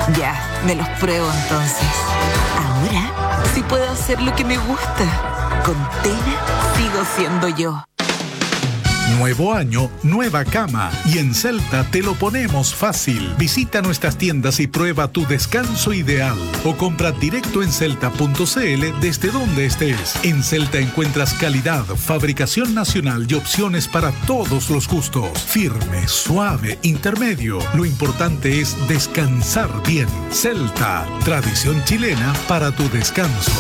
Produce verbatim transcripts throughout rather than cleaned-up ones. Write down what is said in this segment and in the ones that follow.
Ya, me los pruebo entonces. Ahora sí puedo hacer lo que me gusta. Con Tena sigo siendo yo. Nuevo año, nueva cama. Y en Celta te lo ponemos fácil. Visita nuestras tiendas y prueba tu descanso ideal. O compra directo en celta punto c l desde donde estés. En Celta encuentras calidad, fabricación nacional y opciones para todos los gustos. Firme, suave, intermedio. Lo importante es descansar bien. Celta, tradición chilena para tu descanso.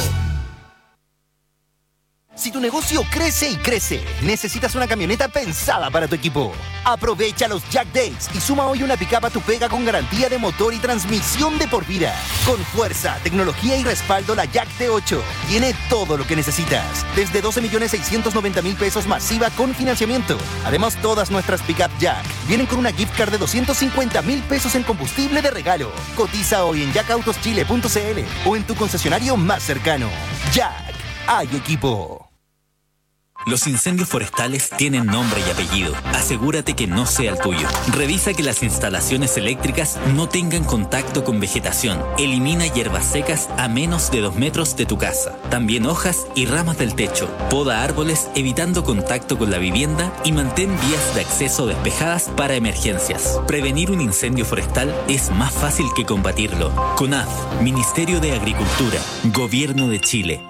Si tu negocio crece y crece, necesitas una camioneta pensada para tu equipo. Aprovecha los Jack Days y suma hoy una pick-up a tu pega con garantía de motor y transmisión de por vida. Con fuerza, tecnología y respaldo, la Jack T ocho tiene todo lo que necesitas. Desde doce millones seiscientos noventa mil pesos masiva con financiamiento. Además, todas nuestras pick-up Jack vienen con una gift card de doscientos cincuenta mil pesos en combustible de regalo. Cotiza hoy en jack autos chile punto c l o en tu concesionario más cercano. Jack, hay equipo. Los incendios forestales tienen nombre y apellido. Asegúrate que no sea el tuyo. Revisa que las instalaciones eléctricas no tengan contacto con vegetación. Elimina hierbas secas a menos de dos metros de tu casa. También hojas y ramas del techo. Poda árboles evitando contacto con la vivienda y mantén vías de acceso despejadas para emergencias. Prevenir un incendio forestal es más fácil que combatirlo. CONAF, Ministerio de Agricultura, Gobierno de Chile.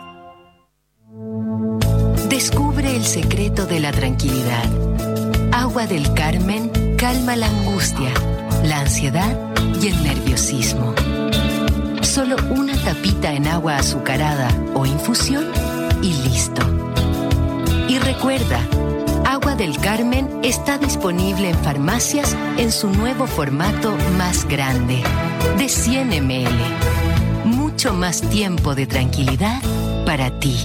Descubre el secreto de la tranquilidad. Agua del Carmen calma la angustia, la ansiedad y el nerviosismo. Solo una tapita en agua azucarada o infusión y listo. Y recuerda, Agua del Carmen está disponible en farmacias en su nuevo formato más grande, de cien mililitros. Mucho más tiempo de tranquilidad para ti.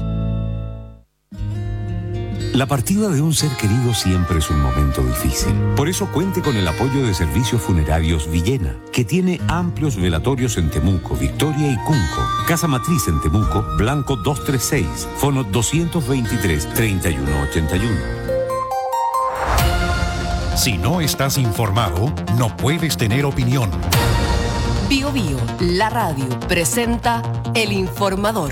La partida de un ser querido siempre es un momento difícil. Por eso cuente con el apoyo de Servicios Funerarios Villena, que tiene amplios velatorios en Temuco, Victoria y Cunco. Casa Matriz en Temuco, Blanco doscientos treinta y seis, fono doscientos veintitrés, treinta y uno ochenta y uno. Si no estás informado, no puedes tener opinión. Bio Bio, la radio, presenta El Informador.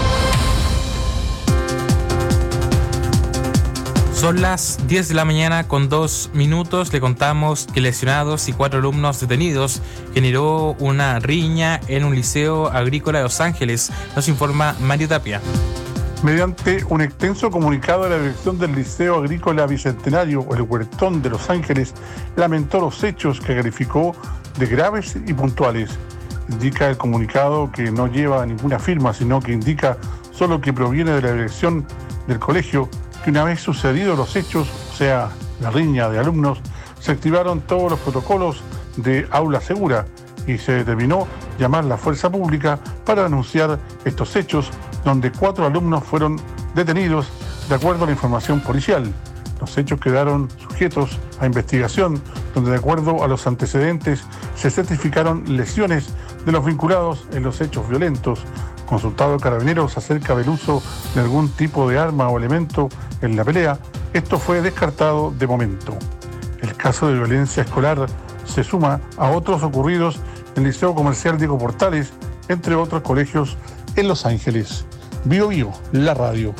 Son las diez de la mañana con dos minutos. Le contamos que lesionados y cuatro alumnos detenidos generó una riña en un liceo agrícola de Los Ángeles. Nos informa Mario Tapia. Mediante un extenso comunicado de la dirección del Liceo Agrícola Bicentenario, el Huertón de Los Ángeles, lamentó los hechos que calificó de graves y puntuales. Indica el comunicado que no lleva ninguna firma, sino que indica solo que proviene de la dirección del colegio, que una vez sucedidos los hechos, o sea, la riña de alumnos, se activaron todos los protocolos de aula segura y se determinó llamar a la fuerza pública para denunciar estos hechos, donde cuatro alumnos fueron detenidos de acuerdo a la información policial. Los hechos quedaron sujetos a investigación, donde de acuerdo a los antecedentes se certificaron lesiones de los vinculados en los hechos violentos. Consultado a Carabineros acerca del uso de algún tipo de arma o elemento en la pelea, esto fue descartado de momento. El caso de violencia escolar se suma a otros ocurridos en el Liceo Comercial Diego Portales, entre otros colegios en Los Ángeles. Bio Bio, la radio.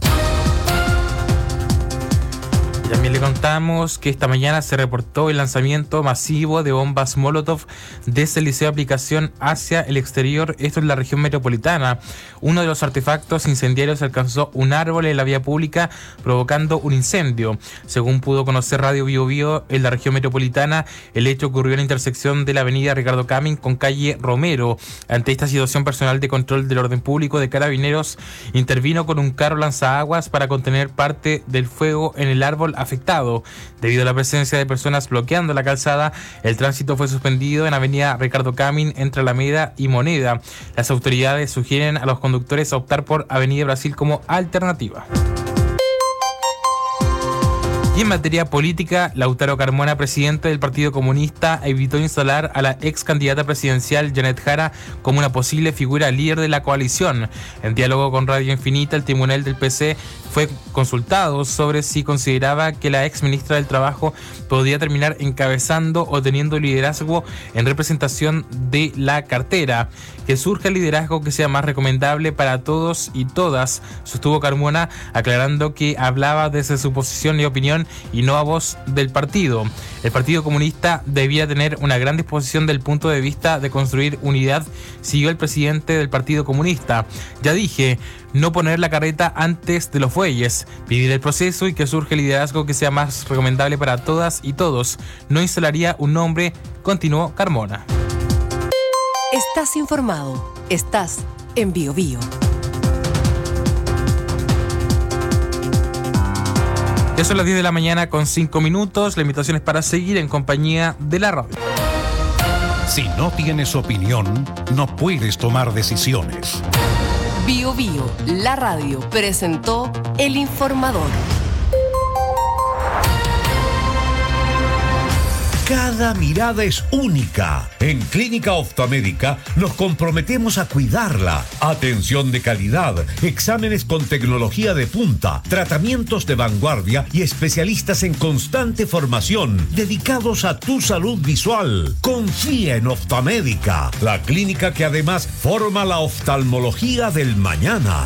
También le contamos que esta mañana se reportó el lanzamiento masivo de bombas Molotov desde el Liceo de Aplicación hacia el exterior, esto en la región metropolitana. Uno de los artefactos incendiarios alcanzó un árbol en la vía pública, provocando un incendio. Según pudo conocer Radio Bio Bio, en la región metropolitana, el hecho ocurrió en la intersección de la avenida Ricardo Camin con calle Romero. Ante esta situación, personal de control del orden público de Carabineros intervino con un carro lanzallamas para contener parte del fuego en el árbol afectado. Debido a la presencia de personas bloqueando la calzada, el tránsito fue suspendido en avenida Ricardo Camin entre Alameda y Moneda. Las autoridades sugieren a los conductores optar por avenida Brasil como alternativa. Y Y en materia política, Lautaro Carmona, presidente del Partido Comunista, evitó instalar a la ex candidata presidencial Janet Jara como una posible figura líder de la coalición. En diálogo con Radio Infinita, el tribunal del P C fue consultado sobre si consideraba que la ex ministra del Trabajo podía terminar encabezando o teniendo liderazgo en representación de la cartera. Que surja el liderazgo que sea más recomendable para todos y todas, sostuvo Carmona, aclarando que hablaba desde su posición y opinión y no a voz del partido. El Partido Comunista debía tener una gran disposición del punto de vista de construir unidad, siguió el presidente del Partido Comunista. Ya dije, no poner la carreta antes de los bueyes, vivir el proceso y que surge el liderazgo que sea más recomendable para todas y todos. No instalaría un nombre, continuó Carmona. Estás informado. Estás en Bio Bio. Ya son las diez de la mañana con cinco minutos. La invitación es para seguir en compañía de la radio. Si no tienes opinión, no puedes tomar decisiones. Bio Bio, la radio, presentó El Informador. Cada mirada es única. En Clínica Oftalmédica nos comprometemos a cuidarla. Atención de calidad, exámenes con tecnología de punta, tratamientos de vanguardia y especialistas en constante formación dedicados a tu salud visual. Confía en Oftalmédica, la clínica que además forma la oftalmología del mañana.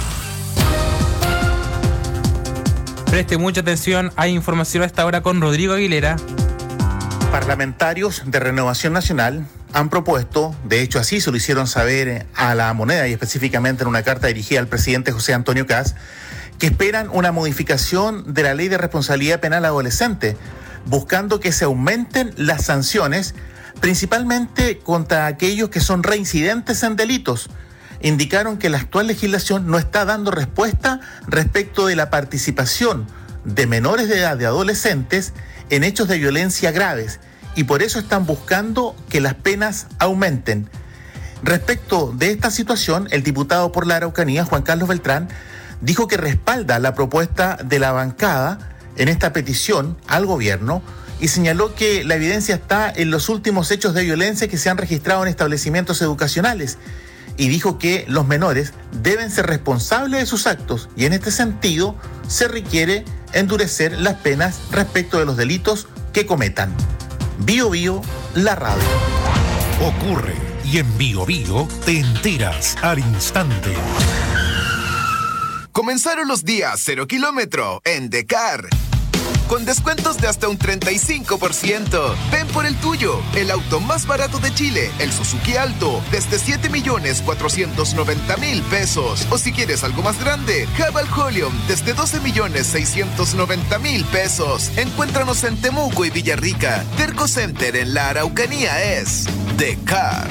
Preste mucha atención, hay información a esta hora con Rodrigo Aguilera. Parlamentarios de Renovación Nacional han propuesto, de hecho así se lo hicieron saber a La Moneda y específicamente en una carta dirigida al presidente José Antonio Kast, que esperan una modificación de la Ley de Responsabilidad Penal Adolescente, buscando que se aumenten las sanciones, principalmente contra aquellos que son reincidentes en delitos. Indicaron que la actual legislación no está dando respuesta respecto de la participación de menores de edad, de adolescentes, en hechos de violencia graves, y por eso están buscando que las penas aumenten. Respecto de esta situación, el diputado por la Araucanía, Juan Carlos Beltrán, dijo que respalda la propuesta de la bancada en esta petición al gobierno y señaló que la evidencia está en los últimos hechos de violencia que se han registrado en establecimientos educacionales, y dijo que los menores deben ser responsables de sus actos, y en este sentido se requiere endurecer las penas respecto de los delitos que cometan. Bio Bio, la radio. Ocurre y en Bio Bio te enteras al instante. Comenzaron los días cero kilómetro en Decar. Con descuentos de hasta un treinta y cinco por ciento. Ven por el tuyo, el auto más barato de Chile, el Suzuki Alto, desde siete millones cuatrocientos noventa mil pesos. O si quieres algo más grande, Haval Holium, desde doce millones seiscientos noventa mil pesos. Encuéntranos en Temuco y Villarrica. Terco Center en la Araucanía es Decar.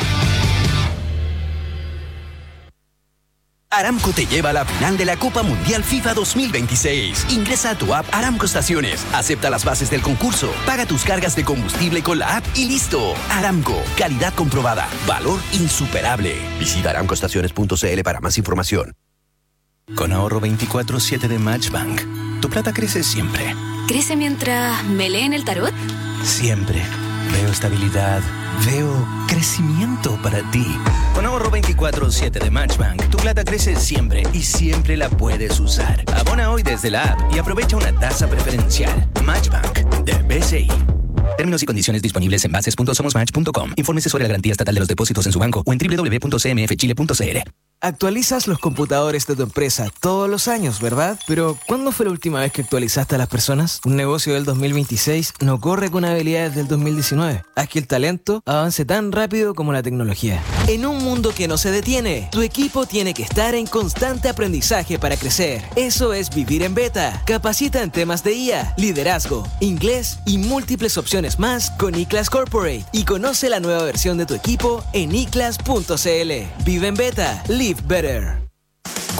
Aramco te lleva a la final de la Copa Mundial FIFA dos mil veintiséis. Ingresa a tu app Aramco Estaciones, acepta las bases del concurso, paga tus cargas de combustible con la app y listo. Aramco, calidad comprobada, valor insuperable. Visita aramco estaciones punto c l para más información. Con ahorro veinticuatro siete de Matchbank, tu plata crece siempre. ¿Crece mientras me leen el tarot? Siempre. Veo estabilidad, veo crecimiento para ti. Con ahorro veinticuatro siete de Matchbank, tu plata crece siempre y siempre la puedes usar. Abona hoy desde la app y aprovecha una tasa preferencial. Matchbank, de B C I. Términos y condiciones disponibles en bases punto somos match punto com. Infórmese sobre la garantía estatal de los depósitos en su banco o en doble u doble u doble u punto c m f chile punto c l. Actualizas los computadores de tu empresa todos los años, ¿verdad? Pero, ¿cuándo fue la última vez que actualizaste a las personas? Un negocio del dos mil veintiséis no corre con habilidades del dos mil diecinueve. Haz que el talento avance tan rápido como la tecnología. En un mundo que no se detiene, tu equipo tiene que estar en constante aprendizaje para crecer. Eso es vivir en beta. Capacita en temas de I A, liderazgo, inglés y múltiples opciones más con iClass Corporate. Y conoce la nueva versión de tu equipo en i class punto c l. Vive en beta. Live better.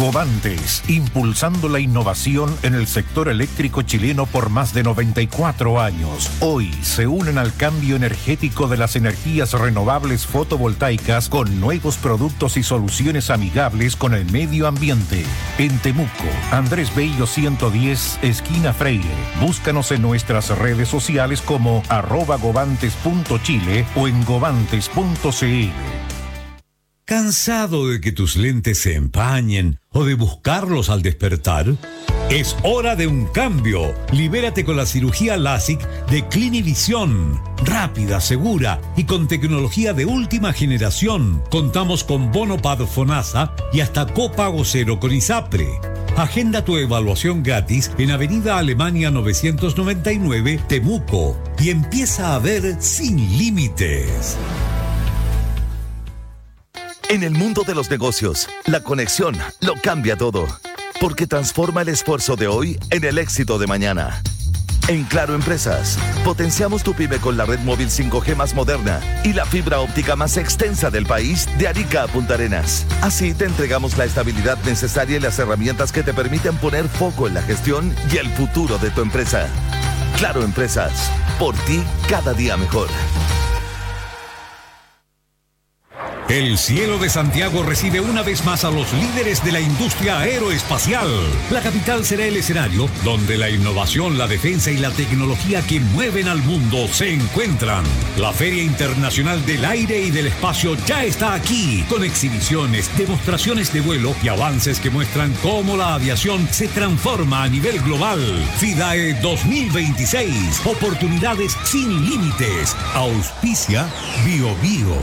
Govantes, impulsando la innovación en el sector eléctrico chileno por más de noventa y cuatro años. Hoy se unen al cambio energético de las energías renovables fotovoltaicas con nuevos productos y soluciones amigables con el medio ambiente. En Temuco, Andrés Bello ciento diez, esquina Freire. Búscanos en nuestras redes sociales como arroba govantes punto chile o en govantes punto cl. ¿Cansado de que tus lentes se empañen o de buscarlos al despertar? Es hora de un cambio. Libérate con la cirugía LASIK de Clinivision. Rápida, segura y con tecnología de última generación. Contamos con Bonopad Fonasa y hasta copago cero con ISAPRE. Agenda tu evaluación gratis en Avenida Alemania novecientos noventa y nueve, Temuco, y empieza a ver sin límites. En el mundo de los negocios, la conexión lo cambia todo, porque transforma el esfuerzo de hoy en el éxito de mañana. En Claro Empresas, potenciamos tu pyme con la red móvil cinco G más moderna y la fibra óptica más extensa del país de Arica a Punta Arenas. Así te entregamos la estabilidad necesaria y las herramientas que te permiten poner foco en la gestión y el futuro de tu empresa. Claro Empresas, por ti cada día mejor. El cielo de Santiago recibe una vez más a los líderes de la industria aeroespacial. La capital será el escenario donde la innovación, la defensa y la tecnología que mueven al mundo se encuentran. La Feria Internacional del Aire y del Espacio ya está aquí, con exhibiciones, demostraciones de vuelo y avances que muestran cómo la aviación se transforma a nivel global. FIDAE dos mil veintiséis, oportunidades sin límites. Auspicia Bio Bio.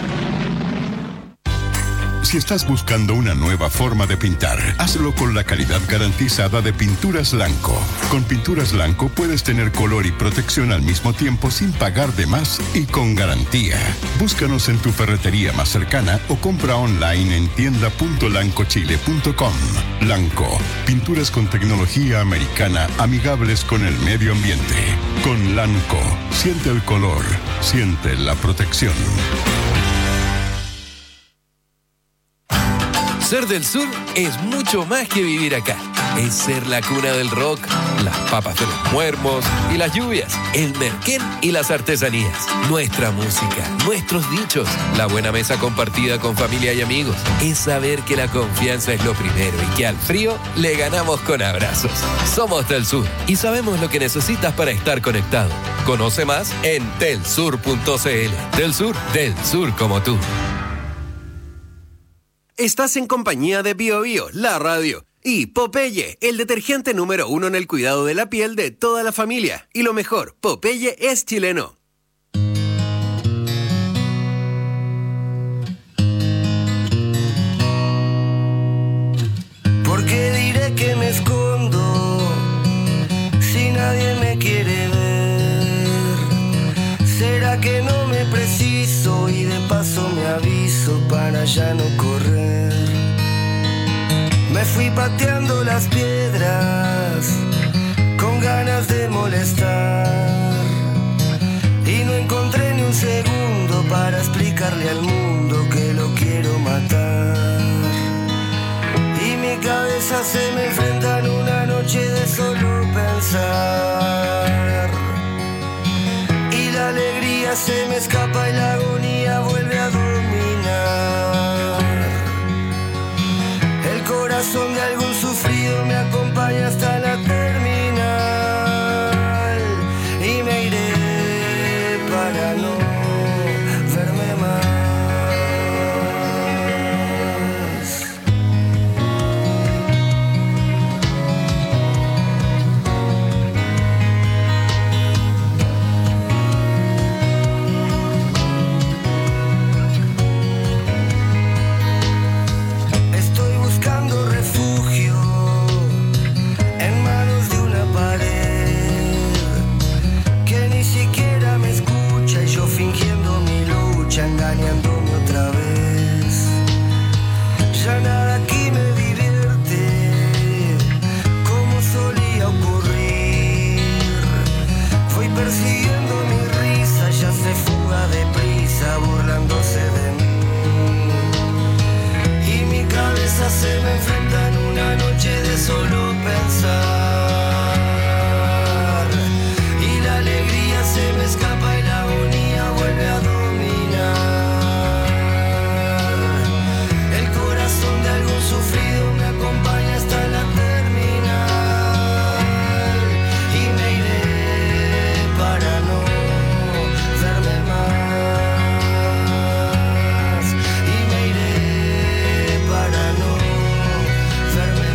Si estás buscando una nueva forma de pintar, hazlo con la calidad garantizada de Pinturas Lanco. Con Pinturas Lanco puedes tener color y protección al mismo tiempo sin pagar de más y con garantía. Búscanos en tu ferretería más cercana o compra online en tienda punto lanco chile punto com. Lanco, pinturas con tecnología americana amigables con el medio ambiente. Con Lanco, siente el color, siente la protección. Ser del sur es mucho más que vivir acá. Es ser la cuna del rock, las papas de los muermos y las lluvias, el merquén y las artesanías, nuestra música, nuestros dichos, la buena mesa compartida con familia y amigos. Es saber que la confianza es lo primero y que al frío le ganamos con abrazos. Somos del sur y sabemos lo que necesitas para estar conectado. Conoce más en telsur punto cl. Del sur, del sur como tú. Estás en compañía de Bio Bio, la radio, y Popeye, el detergente número uno en el cuidado de la piel de toda la familia. Y lo mejor, Popeye es chileno. ¿Por qué diré que me escondo si nadie me quiere ver? ¿Será que no me preciso y de paso me aviso para ya no correr? Me fui pateando las piedras con ganas de molestar y no encontré ni un segundo para explicarle al mundo que lo quiero matar. Y mi cabeza se me enfrenta en una noche de solo pensar. Y la alegría se me escapa y la agonía vuelve a dominar. El corazón de algún sufrido me acompaña hasta la terminal y me iré para no verme más. sufrido me acompaña hasta la terminal y me iré para no verme más y me iré para no verme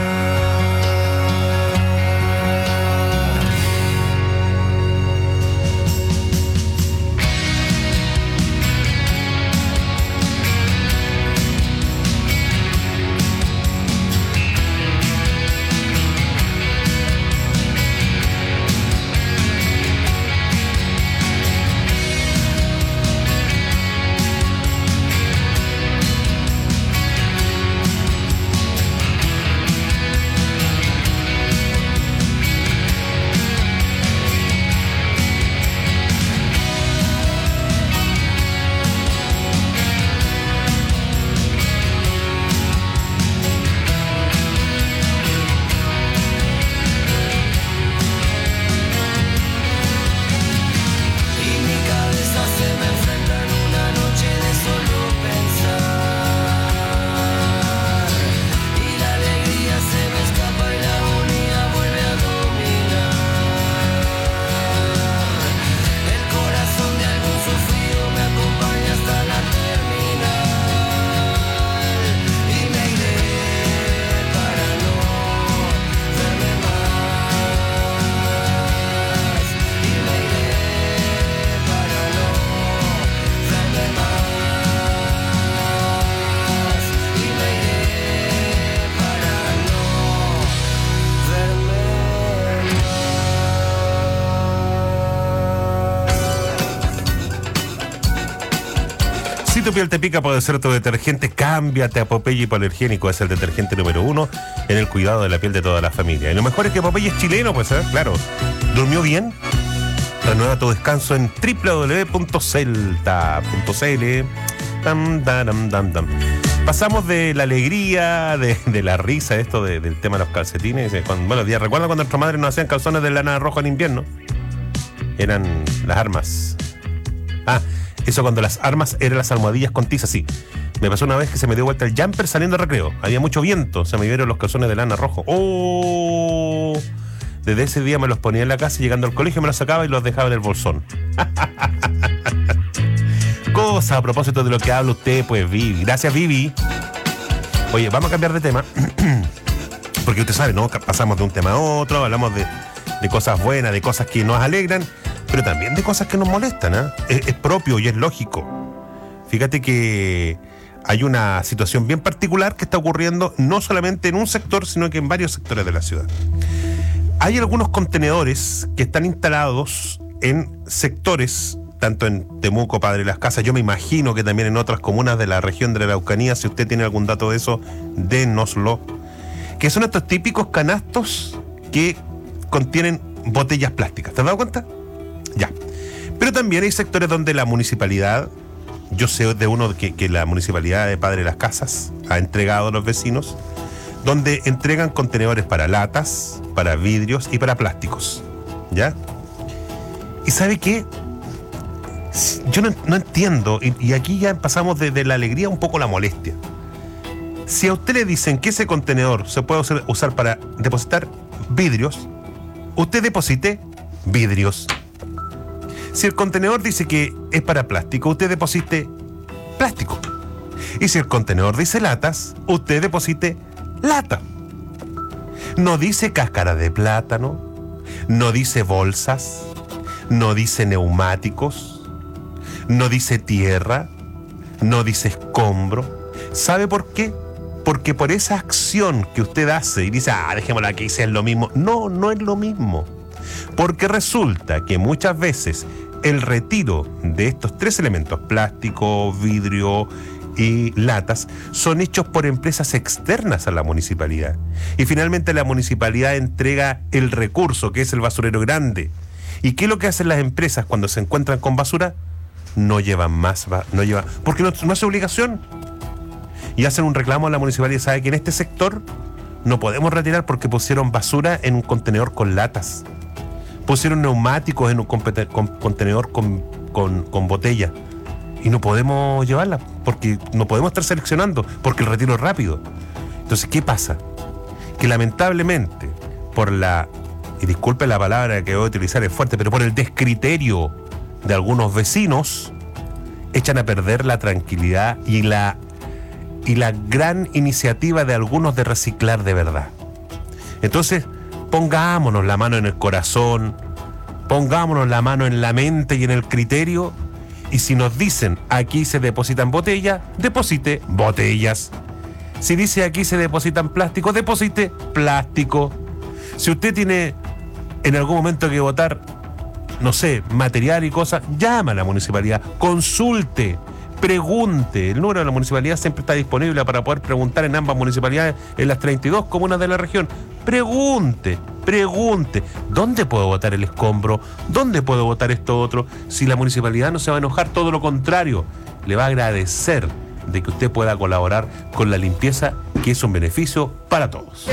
Si tu piel te pica, puede ser tu detergente. Cámbiate a Popeye Hipoalergénico. Es el detergente número uno en el cuidado de la piel de toda la familia. Y lo mejor es que Popeye es chileno, pues, ¿eh? Claro. ¿Durmió bien? Renueva tu descanso en doble u doble u doble u punto celta punto c l. Dam, dam, dam, dam. Pasamos de la alegría, de, de la risa, esto de, del tema de los calcetines. Cuando, bueno, días, ¿recuerdan cuando nuestras madres nos hacían calzones de lana roja en invierno? Eran las armas. Ah, eso cuando las armas eran las almohadillas con tiza, sí. Me pasó una vez que se me dio vuelta el jumper saliendo de recreo. Había mucho viento, se me vieron los calzones de lana rojo. ¡Oh! Desde ese día me los ponía en la casa y llegando al colegio me los sacaba y los dejaba en el bolsón. Cosa a propósito de lo que habla usted, pues, Vivi. Gracias, Vivi. Oye, vamos a cambiar de tema. Porque usted sabe, ¿no? Pasamos de un tema a otro, hablamos de, de cosas buenas, de cosas que nos alegran, pero también de cosas que nos molestan, ¿eh? Es, es propio y es lógico. Fíjate que hay una situación bien particular que está ocurriendo no solamente en un sector, sino que en varios sectores de la ciudad. Hay algunos contenedores que están instalados en sectores, tanto en Temuco, Padre Las Casas, yo me imagino que también en otras comunas de la región de la Araucanía. Si usted tiene algún dato de eso, dénoslo. Que son estos típicos canastos que contienen botellas plásticas. ¿Te has dado cuenta? Ya. Pero también hay sectores donde la municipalidad, yo sé de uno que, que la municipalidad de Padre Las Casas ha entregado a los vecinos, donde entregan contenedores para latas, para vidrios y para plásticos. ¿Ya? ¿Y sabe qué? Yo no, no entiendo, y, y aquí ya pasamos de, de la alegría un poco a la molestia. Si a usted le dicen que ese contenedor se puede usar, usar para depositar vidrios, usted deposite vidrios. Si el contenedor dice que es para plástico, usted deposite plástico. Y si el contenedor dice latas, usted deposite lata. No dice cáscara de plátano, no dice bolsas, no dice neumáticos, no dice tierra, no dice escombro. ¿Sabe por qué? Porque por esa acción que usted hace y dice, ah, dejémosla que sea lo mismo. No, no es lo mismo. Porque resulta que muchas veces el retiro de estos tres elementos, plástico, vidrio y latas, son hechos por empresas externas a la municipalidad. Y finalmente la municipalidad entrega el recurso, que es el basurero grande. ¿Y qué es lo que hacen las empresas cuando se encuentran con basura? No llevan más, no llevan, porque no, no es obligación. Y hacen un reclamo a la municipalidad. ¿Sabe que en este sector no podemos retirar porque pusieron basura en un contenedor con latas? Pusieron neumáticos en un contenedor con, con, con botella. Y no podemos llevarla porque no podemos estar seleccionando, porque el retiro es rápido. Entonces, ¿qué pasa? Que lamentablemente, por la, y disculpe la palabra que voy a utilizar, es fuerte, pero por el descriterio de algunos vecinos, echan a perder la tranquilidad y la, y la gran iniciativa de algunos de reciclar de verdad. Entonces, pongámonos la mano en el corazón, pongámonos la mano en la mente y en el criterio, y si nos dicen aquí se depositan botellas, deposite botellas. Si dice aquí se depositan plástico, deposite plástico. Si usted tiene en algún momento que votar, no sé, material y cosas, llama a la municipalidad, consulte, pregunte. El número de la municipalidad siempre está disponible para poder preguntar en ambas municipalidades, en las treinta y dos comunas de la región. Pregunte, pregunte, ¿dónde puedo botar el escombro? ¿Dónde puedo botar esto otro? Si la municipalidad no se va a enojar, todo lo contrario, le va a agradecer de que usted pueda colaborar con la limpieza, que es un beneficio para todos.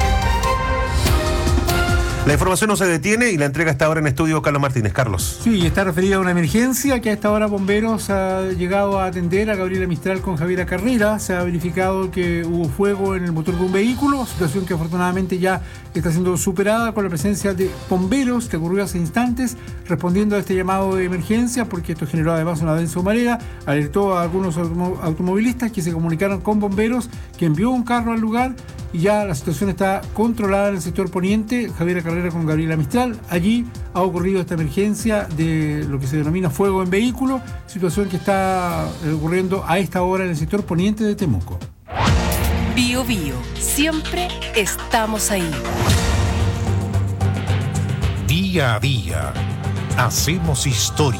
La información no se detiene y la entrega está ahora en estudio Carlos Martínez. Carlos. Sí, está referida a una emergencia que a esta hora Bomberos ha llegado a atender a Gabriela Mistral con Javiera Carrera. Se ha verificado que hubo fuego en el motor de un vehículo, situación que afortunadamente ya está siendo superada con la presencia de bomberos que ocurrió hace instantes, respondiendo a este llamado de emergencia, porque esto generó además una densa humareda. Alertó a algunos automovilistas que se comunicaron con bomberos, que envió un carro al lugar y ya la situación está controlada en el sector poniente. Javiera Carrera con Gabriela Mistral. Allí ha ocurrido esta emergencia de lo que se denomina fuego en vehículo, situación que está ocurriendo a esta hora en el sector poniente de Temuco. Bio Bio, siempre estamos ahí. Día a día, hacemos historia.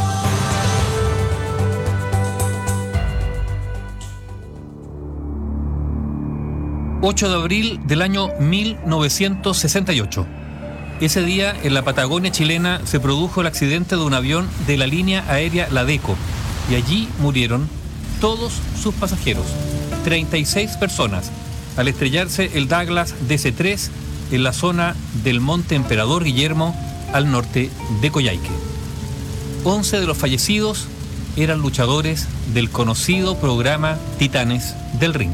ocho de abril del año mil novecientos sesenta y ocho. Ese día, en la Patagonia chilena, se produjo el accidente de un avión de la línea aérea Ladeco, y allí murieron todos sus pasajeros, treinta y seis personas, al estrellarse el Douglas D C tres en la zona del Monte Emperador Guillermo, al norte de Coyhaique. once de los fallecidos eran luchadores del conocido programa Titanes del Ring.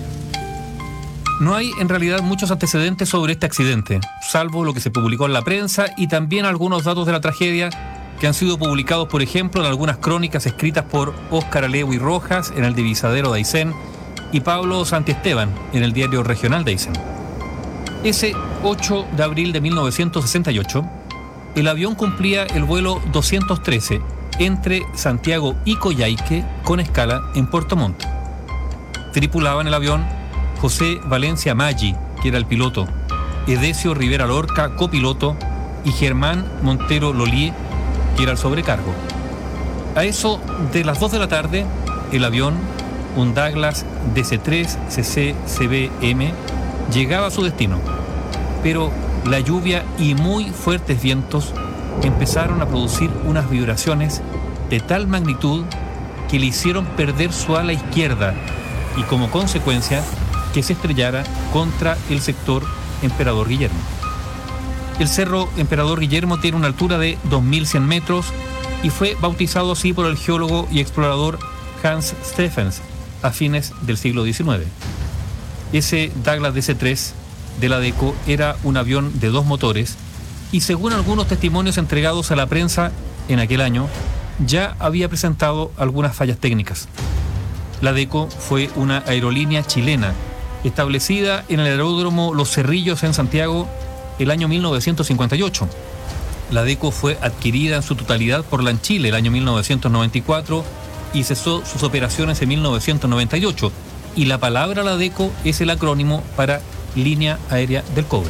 No hay en realidad muchos antecedentes sobre este accidente, salvo lo que se publicó en la prensa y también algunos datos de la tragedia que han sido publicados, por ejemplo, en algunas crónicas escritas por Óscar Alewi Rojas en el Divisadero de Aysén y Pablo Santiesteban en el Diario Regional de Aysén. Ese ocho de abril de mil novecientos sesenta y ocho, el avión cumplía el vuelo doscientos trece entre Santiago y Coyhaique con escala en Puerto Montt. Tripulaban el avión José Valencia Maggi, que era el piloto, Edesio Rivera Lorca, copiloto, y Germán Montero Lolier, que era el sobrecargo. A eso de las dos de la tarde, el avión, un Douglas D C tres C C C B M, llegaba a su destino, pero la lluvia y muy fuertes vientos empezaron a producir unas vibraciones de tal magnitud que le hicieron perder su ala izquierda y como consecuencia que se estrellara contra el sector Emperador Guillermo. El cerro Emperador Guillermo tiene una altura de dos mil cien metros y fue bautizado así por el geólogo y explorador Hans Stephens a fines del siglo diecinueve. Ese Douglas D C tres de la Ladeco era un avión de dos motores y, según algunos testimonios entregados a la prensa en aquel año, ya había presentado algunas fallas técnicas. La Ladeco fue una aerolínea chilena establecida en el aeródromo Los Cerrillos en Santiago el año mil novecientos cincuenta y ocho. La Ladeco fue adquirida en su totalidad por LANchile el año mil novecientos noventa y cuatro y cesó sus operaciones en mil novecientos noventa y ocho, y la palabra Ladeco es el acrónimo para Línea Aérea del Cobre.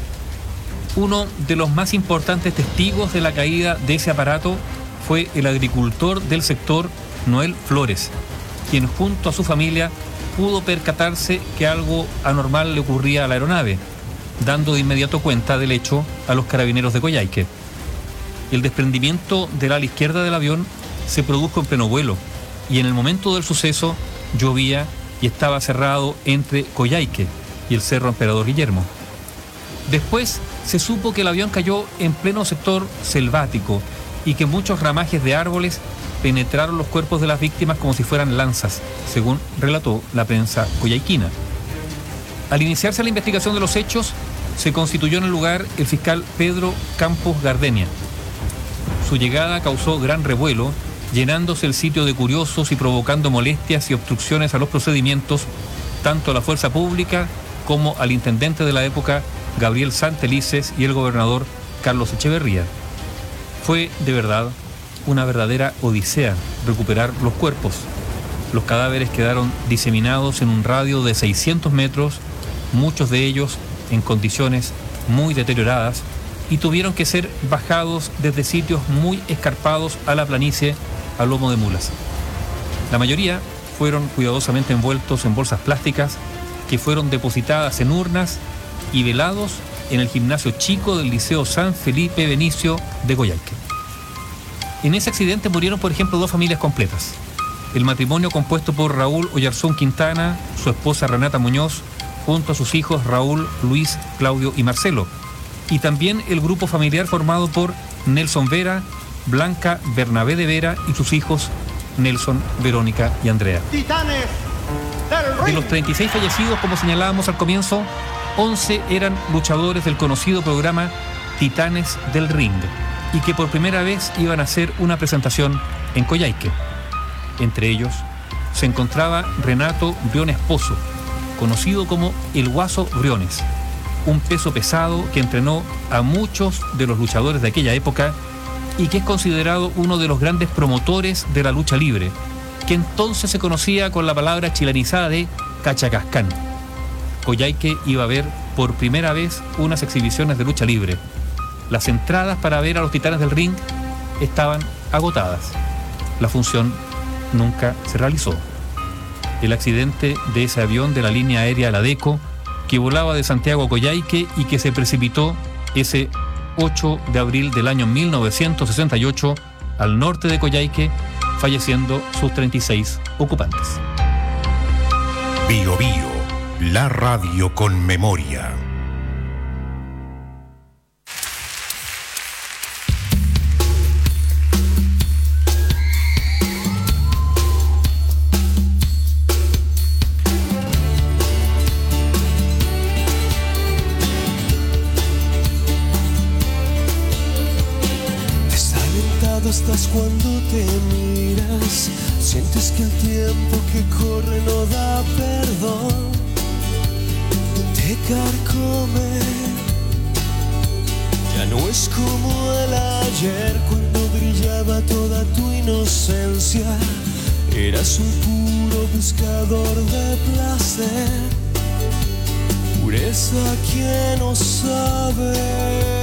Uno de los más importantes testigos de la caída de ese aparato fue el agricultor del sector Noel Flores, quien junto a su familia pudo percatarse que algo anormal le ocurría a la aeronave, dando de inmediato cuenta del hecho a los carabineros de Coyhaique. El desprendimiento del ala izquierda del avión se produjo en pleno vuelo y en el momento del suceso llovía y estaba cerrado entre Coyhaique y el Cerro Emperador Guillermo. Después se supo que el avión cayó en pleno sector selvático y que muchos ramajes de árboles penetraron los cuerpos de las víctimas como si fueran lanzas, según relató la prensa coyhaiquina. Al iniciarse la investigación de los hechos, se constituyó en el lugar el fiscal Pedro Campos Gardenia. Su llegada causó gran revuelo, llenándose el sitio de curiosos y provocando molestias y obstrucciones a los procedimientos, tanto a la fuerza pública como al intendente de la época, Gabriel Santelices, y el gobernador Carlos Echeverría. Fue, de verdad, una verdadera odisea recuperar los cuerpos. Los cadáveres quedaron diseminados en un radio de seiscientos metros, muchos de ellos en condiciones muy deterioradas, y tuvieron que ser bajados desde sitios muy escarpados a la planicie a lomo de mulas. La mayoría fueron cuidadosamente envueltos en bolsas plásticas que fueron depositadas en urnas y velados en el gimnasio chico del Liceo San Felipe Benicio de Coyhaique. En ese accidente murieron, por ejemplo, dos familias completas. El matrimonio compuesto por Raúl Oyarzún Quintana, su esposa Renata Muñoz, junto a sus hijos Raúl, Luis, Claudio y Marcelo. Y también el grupo familiar formado por Nelson Vera, Blanca Bernabé de Vera y sus hijos Nelson, Verónica y Andrea. Titanes del Ring. De los treinta y seis fallecidos, como señalábamos al comienzo, once eran luchadores del conocido programa Titanes del Ring, y que por primera vez iban a hacer una presentación en Coyhaique. Entre ellos se encontraba Renato Briones Pozo, conocido como el Guaso Briones, un peso pesado que entrenó a muchos de los luchadores de aquella época y que es considerado uno de los grandes promotores de la lucha libre, que entonces se conocía con la palabra chilenizada de Cachacascán. Coyhaique iba a ver por primera vez unas exhibiciones de lucha libre. Las entradas para ver a los Titanes del Ring estaban agotadas. La función nunca se realizó. El accidente de ese avión de la línea aérea Ladeco, que volaba de Santiago a Coyhaique y que se precipitó ese ocho de abril del año mil novecientos sesenta y ocho al norte de Coyhaique, falleciendo sus treinta y seis ocupantes. Bio Bio, la radio con memoria. Estás cuando te miras, sientes que el tiempo que corre no da perdón, te carcome. Ya no es como el ayer cuando brillaba toda tu inocencia, eras un puro buscador de placer, pureza que no sabe.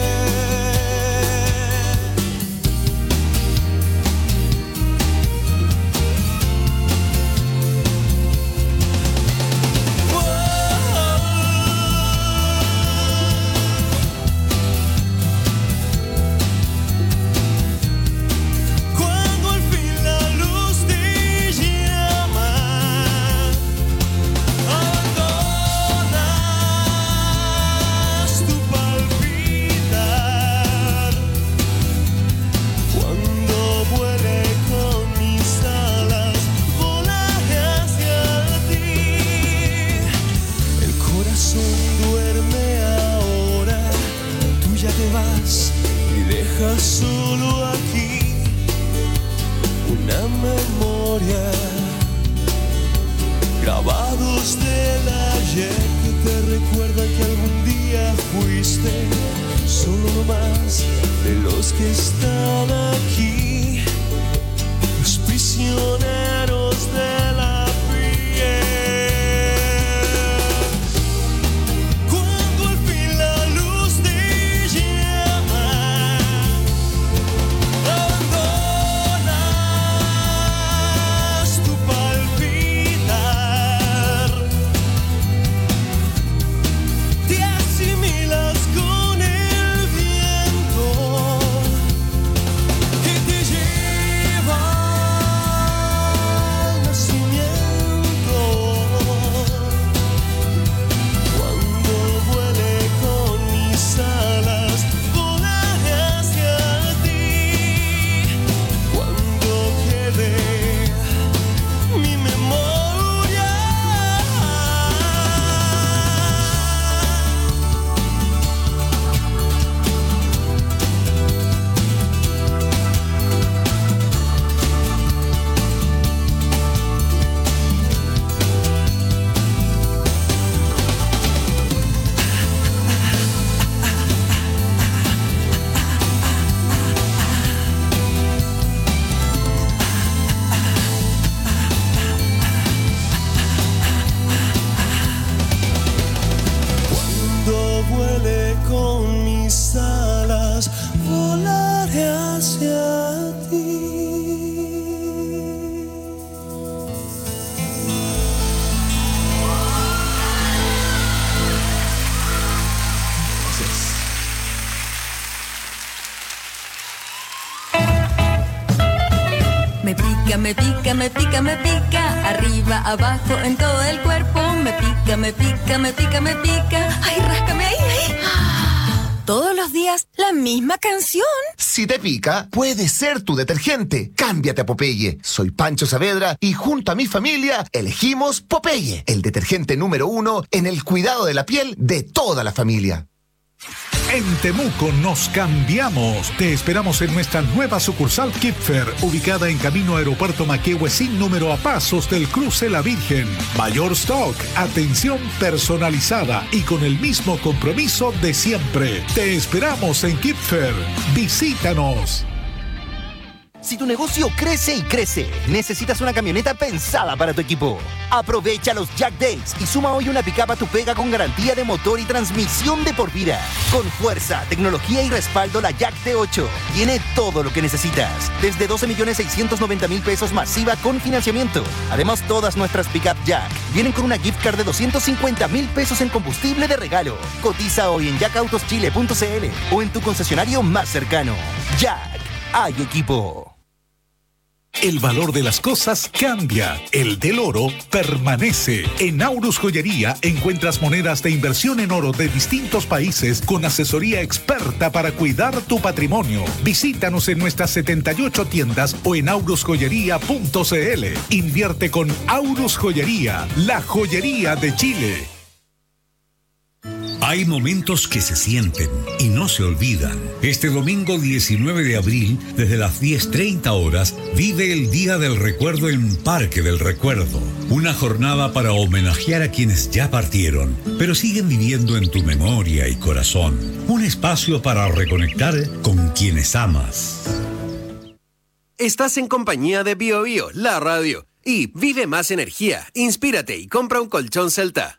Solo aquí una memoria, grabados del ayer que te recuerdan que algún día fuiste solo uno más de los que están aquí, los prisioneros de la piel. Cuando al fin la luz te llama, me pica, me pica, me pica. Arriba, abajo, en todo el cuerpo. Me pica, me pica, me pica, me pica. Ay, ráscame ahí, ahí. Todos los días, la misma canción. Si te pica, puede ser tu detergente. Cámbiate a Popeye. Soy Pancho Saavedra y junto a mi familia elegimos Popeye, el detergente número uno en el cuidado de la piel de toda la familia. En Temuco nos cambiamos. Te esperamos en nuestra nueva sucursal Kipfer, ubicada en camino Aeropuerto Maquehue sin número a pasos del cruce La Virgen. Mayor stock, atención personalizada y con el mismo compromiso de siempre. Te esperamos en Kipfer. Visítanos. Si tu negocio crece y crece, necesitas una camioneta pensada para tu equipo. Aprovecha los Jack Days y suma hoy una pickup a tu pega con garantía de motor y transmisión de por vida. Con fuerza, tecnología y respaldo, la Jack T ocho tiene todo lo que necesitas. Desde doce millones seiscientos noventa mil pesos masiva con financiamiento. Además, todas nuestras pickup Jack vienen con una gift card de doscientos cincuenta mil pesos en combustible de regalo. Cotiza hoy en jack autos chile punto c l o en tu concesionario más cercano. Jack, hay equipo. El valor de las cosas cambia. El del oro permanece. En Aurus Joyería encuentras monedas de inversión en oro de distintos países con asesoría experta para cuidar tu patrimonio. Visítanos en nuestras setenta y ocho tiendas o en aurus joyería punto c l. Invierte con Aurus Joyería, la joyería de Chile. Hay momentos que se sienten y no se olvidan. Este domingo diecinueve de abril, desde las diez treinta horas, vive el Día del Recuerdo en Parque del Recuerdo. Una jornada para homenajear a quienes ya partieron, pero siguen viviendo en tu memoria y corazón. Un espacio para reconectar con quienes amas. Estás en compañía de Bio Bio, la radio. Y vive más energía, inspírate y compra un colchón Celta.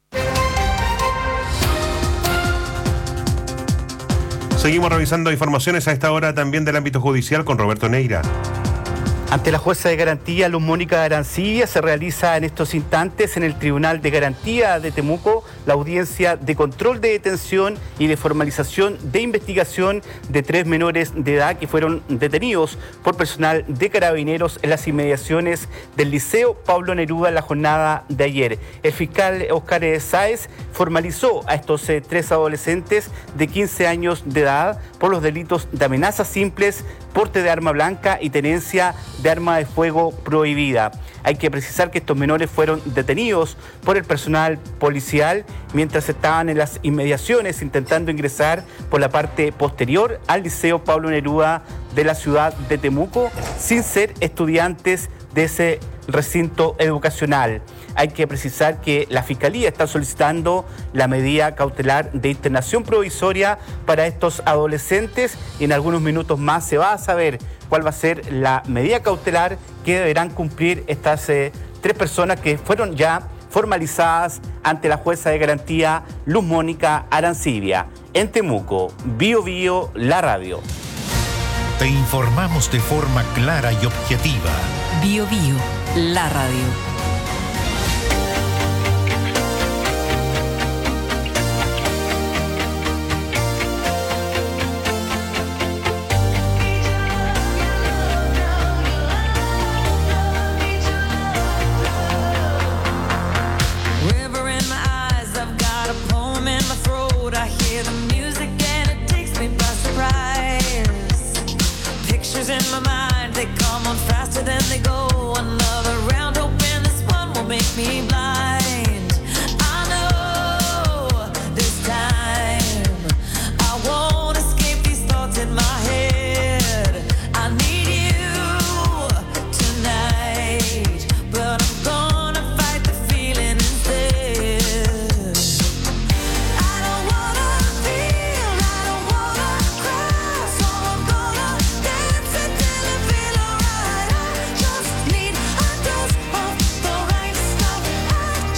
Seguimos revisando informaciones a esta hora también del ámbito judicial con Roberto Neira. Ante la jueza de garantía, Luz Mónica Arancibia, se realiza en estos instantes en el Tribunal de Garantía de Temuco la audiencia de control de detención y de formalización de investigación de tres menores de edad que fueron detenidos por personal de Carabineros en las inmediaciones del Liceo Pablo Neruda en la jornada de ayer. El fiscal Óscar Sáez formalizó a estos eh, tres adolescentes de quince años de edad por los delitos de amenazas simples, porte de arma blanca y tenencia de arma de fuego prohibida. Hay que precisar que estos menores fueron detenidos por el personal policial mientras estaban en las inmediaciones intentando ingresar por la parte posterior al Liceo Pablo Neruda de la ciudad de Temuco sin ser estudiantes de ese recinto educacional. Hay que precisar que la Fiscalía está solicitando la medida cautelar de internación provisoria para estos adolescentes y en algunos minutos más se va a saber cuál va a ser la medida cautelar que deberán cumplir estas eh, tres personas que fueron ya formalizadas ante la jueza de garantía Luz Mónica Arancibia. En Temuco, Bio Bio, la radio. Te informamos de forma clara y objetiva. Bio Bio, la radio. In my mind, they come on faster than they go. Another round, hoping this one will make me blind. I know this time I won't escape these thoughts in my head. I need you tonight, but I'm gonna fight the feeling instead. I don't wanna feel, I don't wanna cry, so I'm gonna dance until I feel alright. I just need a dose of the right stuff. I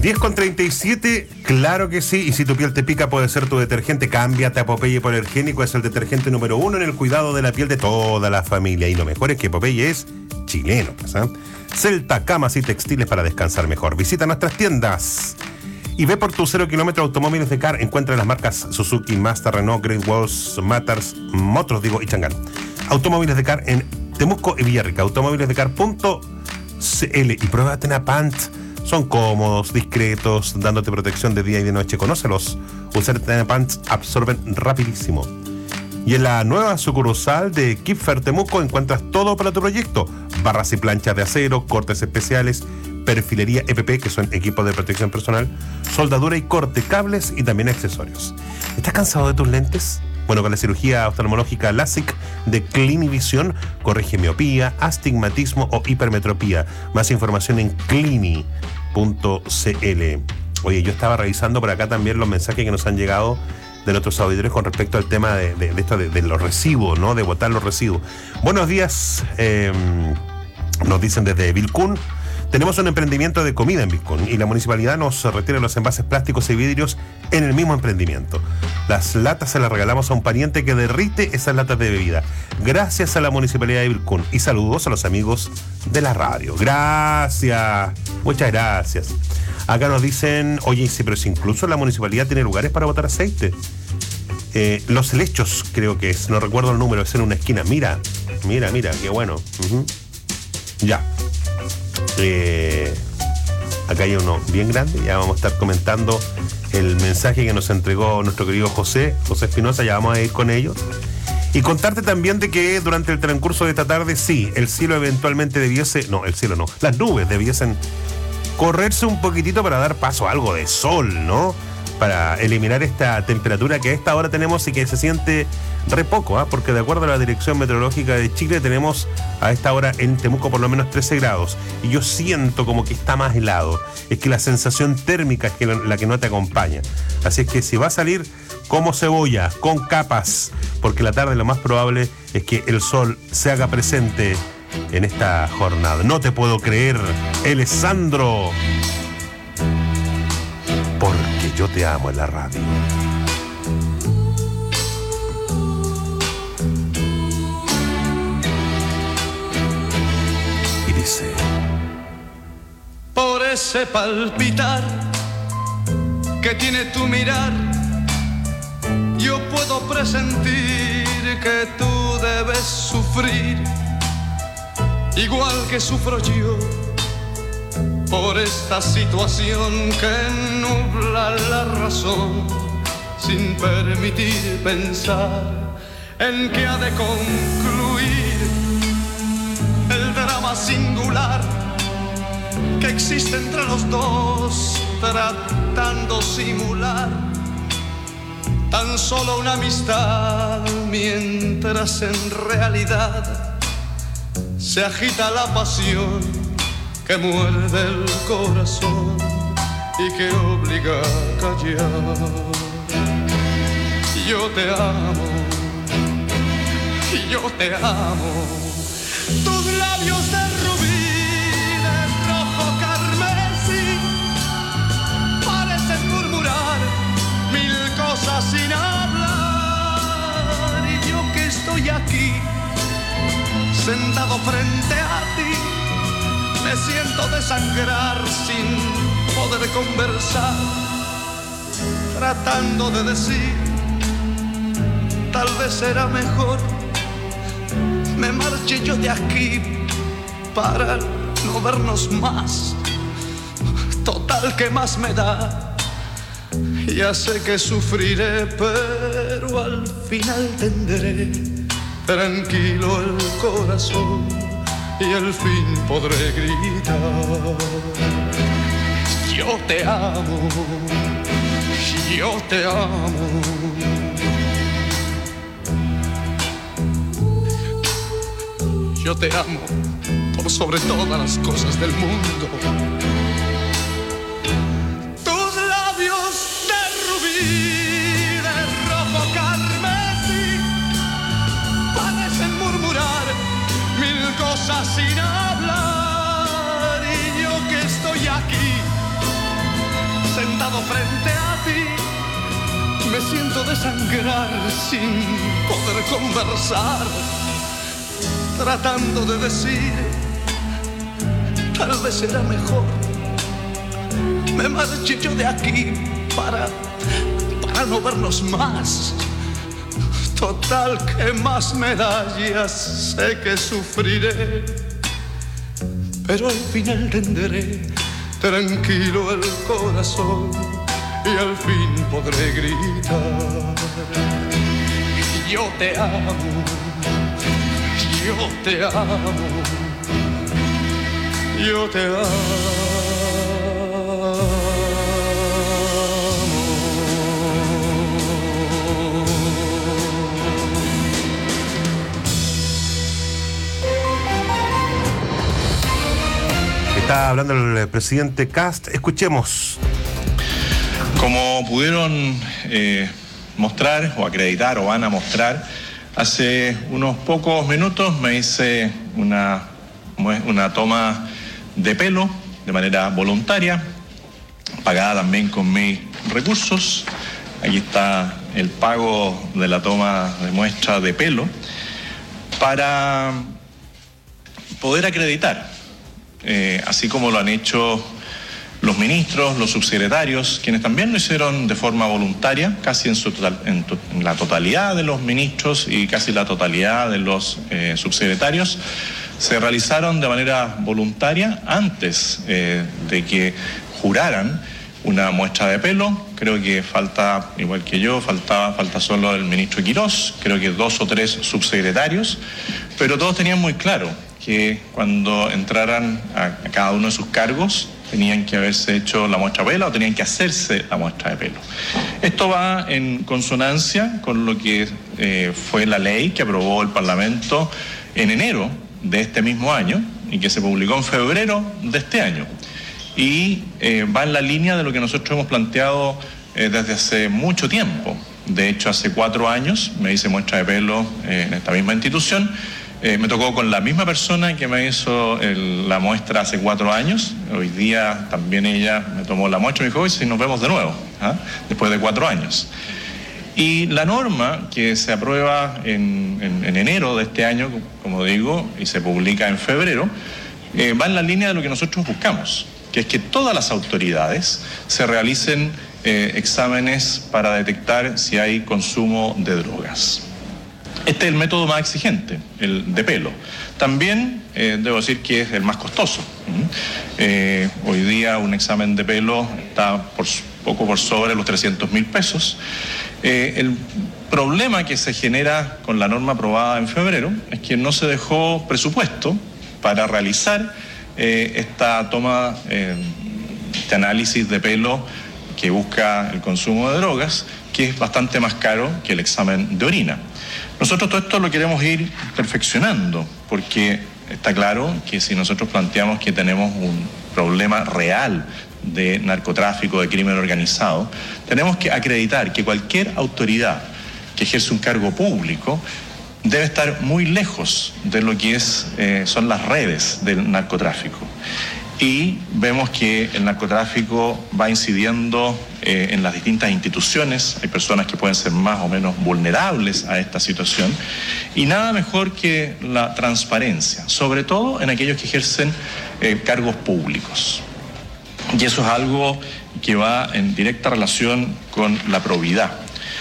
diez con treinta y siete, claro que sí. Y si tu piel te pica, puede ser tu detergente. Cámbiate a Popeye por Ergénico. Es el detergente número uno en el cuidado de la piel de toda la familia. Y lo mejor es que Popeye es chileno, pues, ¿eh? Celta, camas y textiles para descansar mejor. Visita nuestras tiendas y ve por tu cero kilómetro Automóviles de Car. Encuentra las marcas Suzuki, Mazda, Renault, Great Walls, Matters, Motors, digo, y Changán. Automóviles de Car en Temuco y Villarrica. automóviles de car punto c l. Y prueba Tenapant. Son cómodos, discretos, dándote protección de día y de noche. Conócelos. Usar Tenapant absorben rapidísimo. Y en la nueva sucursal de Kipfer Temuco encuentras todo para tu proyecto. Barras y planchas de acero, cortes especiales, perfilería E P P, que son equipos de protección personal, soldadura y corte, cables y también accesorios. ¿Estás cansado de tus lentes? Bueno, con la cirugía oftalmológica LASIK de Clinivision, corrige miopía, astigmatismo o hipermetropía. Más información en clini punto c l. Oye, yo estaba revisando por acá también los mensajes que nos han llegado de nuestros auditores con respecto al tema de, de, de esto de, de los residuos, ¿no? De botar los residuos. Buenos días, eh, nos dicen desde Vilcún. Tenemos un emprendimiento de comida en Vilcún y la municipalidad nos retira los envases plásticos y vidrios en el mismo emprendimiento. Las latas se las regalamos a un pariente que derrite esas latas de bebida. Gracias a la municipalidad de Vilcún y saludos a los amigos de la radio. Gracias, muchas gracias. Acá nos dicen, oye, sí, pero si incluso la municipalidad tiene lugares para botar aceite. Eh, los helechos creo que es, no recuerdo el número, es en una esquina. Mira, mira, mira, qué bueno. Uh-huh. Ya. Eh, acá hay uno bien grande, ya vamos a estar comentando el mensaje que nos entregó nuestro querido José, José Espinosa, ya vamos a ir con ellos. Y contarte también de que durante el transcurso de esta tarde, sí, el cielo eventualmente debiese, no, el cielo no, las nubes debiesen correrse un poquitito para dar paso a algo de sol, ¿no? Para eliminar esta temperatura que a esta hora tenemos y que se siente re poco, ¿eh? Porque de acuerdo a la Dirección Meteorológica de Chile tenemos a esta hora en Temuco por lo menos trece grados y yo siento como que está más helado. Es que la sensación térmica es que la que no te acompaña. Así es que si va a salir como cebolla, con capas, porque la tarde lo más probable es que el sol se haga presente en esta jornada. No te puedo creer, Alessandro, porque yo te amo en la radio. Y dice: por ese palpitar que tiene tu mirar, yo puedo presentir que tú debes sufrir, igual que sufro yo, por esta situación que nubla la razón, sin permitir pensar en que ha de concluir el drama singular que existe entre los dos, tratando simular tan solo una amistad, mientras en realidad se agita la pasión que muerde el corazón y que obliga a callar. Yo te amo, yo te amo. Tus labios de rubí, de rojo carmesí, parecen murmurar mil cosas sin hablar. Y yo que estoy aquí, sentado frente a ti, me siento desangrar sin poder conversar, tratando de decir, tal vez será mejor me marche yo de aquí para no vernos más. Total, ¿qué más me da? Ya sé que sufriré, pero al final tendré tranquilo el corazón y al fin podré gritar: yo te amo, yo te amo. Yo te amo por sobre todas las cosas del mundo. Tus labios de rubí, de rojo carmesí, parecen murmurar mil cosas sin hablar. Y yo que estoy aquí, tratando de sangrar sin poder conversar, tratando de decir, tal vez será mejor, me marché yo de aquí para, para no vernos más. Total, que más medallas sé que sufriré, pero al final tendré tranquilo el corazón y al fin podré gritar: yo te amo, yo te amo, yo te amo. Está hablando el presidente Kast. Escuchemos. Como pudieron eh, mostrar o acreditar o van a mostrar, hace unos pocos minutos me hice una, una toma de pelo de manera voluntaria, pagada también con mis recursos. Aquí está el pago de la toma de muestra de pelo para poder acreditar, Eh, así como lo han hecho los ministros, los subsecretarios, quienes también lo hicieron de forma voluntaria, casi en, su total, en, to, en la totalidad de los ministros y casi la totalidad de los eh, subsecretarios, se realizaron de manera voluntaria antes eh, de que juraran una muestra de pelo. Creo que falta, igual que yo, falta, falta solo el ministro Quirós, creo que dos o tres subsecretarios, pero todos tenían muy claro que cuando entraran a, a cada uno de sus cargos tenían que haberse hecho la muestra de pelo o tenían que hacerse la muestra de pelo. Esto va en consonancia con lo que eh, fue la ley que aprobó el Parlamento en enero de este mismo año y que se publicó en febrero de este año. Y eh, va en la línea de lo que nosotros hemos planteado eh, desde hace mucho tiempo. De hecho, hace cuatro años me hice muestra de pelo eh, en esta misma institución. Eh, me tocó con la misma persona que me hizo el, la muestra hace cuatro años. Hoy día también ella me tomó la muestra y me dijo: hoy sí, nos vemos de nuevo, ¿ah? Después de cuatro años. Y la norma que se aprueba en, en, en enero de este año, como digo, y se publica en febrero, eh, va en la línea de lo que nosotros buscamos, que es que todas las autoridades se realicen eh, exámenes para detectar si hay consumo de drogas. Este es el método más exigente, el de pelo. También eh, debo decir que es el más costoso. Eh, hoy día un examen de pelo está por, poco por sobre los trescientos mil pesos. Eh, el problema que se genera con la norma aprobada en febrero es que no se dejó presupuesto para realizar eh, esta toma, eh, este análisis de pelo que busca el consumo de drogas, que es bastante más caro que el examen de orina. Nosotros todo esto lo queremos ir perfeccionando, porque está claro que si nosotros planteamos que tenemos un problema real de narcotráfico, de crimen organizado, tenemos que acreditar que cualquier autoridad que ejerce un cargo público debe estar muy lejos de lo que es, eh, son las redes del narcotráfico. Y vemos que el narcotráfico va incidiendo eh, en las distintas instituciones. Hay personas que pueden ser más o menos vulnerables a esta situación. Y nada mejor que la transparencia, sobre todo en aquellos que ejercen eh, cargos públicos. Y eso es algo que va en directa relación con la probidad.